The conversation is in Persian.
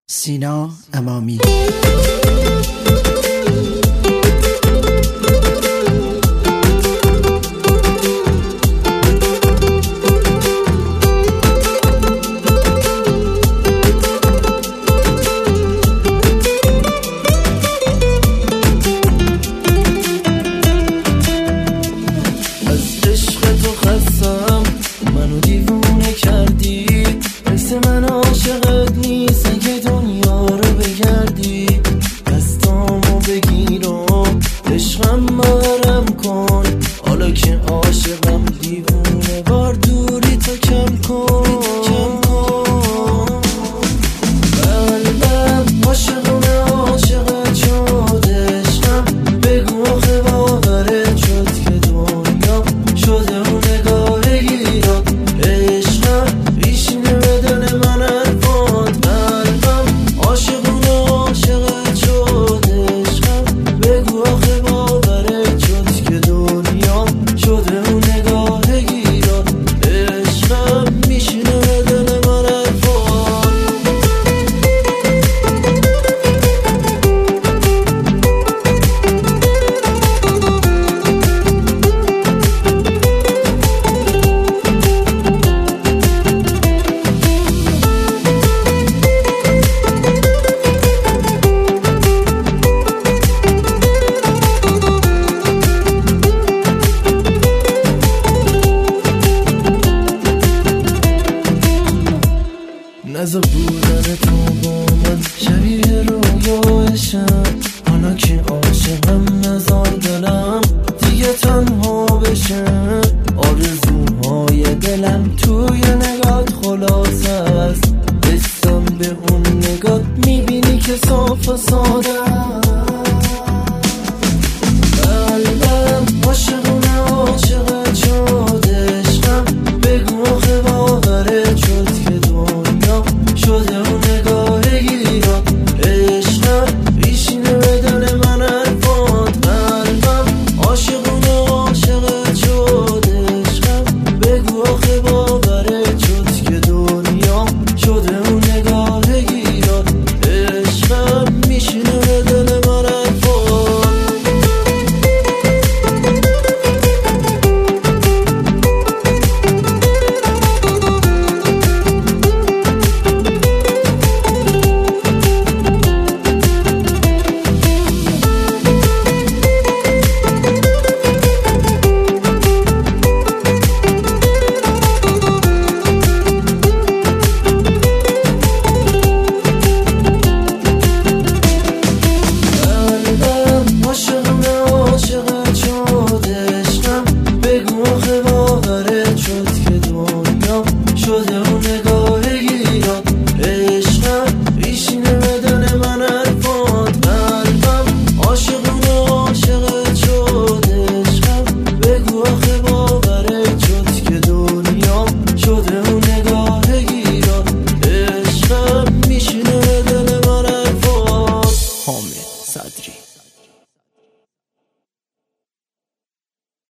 سینا امامی. من عاشقت نیست که دنیا رو بگردی، دستامو بگیر و عشقم برم کن. حالا که عاشقم دیوونه وار دوری تو کم کن. قلبم عاشقونه عاشقت شد، عشقم بگو آخه باورت شد که دنیا شده اون نگاه گیرات. عشقم بیشینه بدن من حرفات، قلبم عاشقونه عاشقت شد، عشقم بگو آخه باورت شد که دنیا شده اون نگاه گیرات. عشقم میشینه بدن من حرفات. نظر بودن تو با من شبیه رویایشم، حالا که عاشقم نظر دلم دیگه تنها بشه. آرزوهای دلم توی نگات خلاصه است، بستم به اون نگات میبینی که صاف و ساده. قلبم عاشق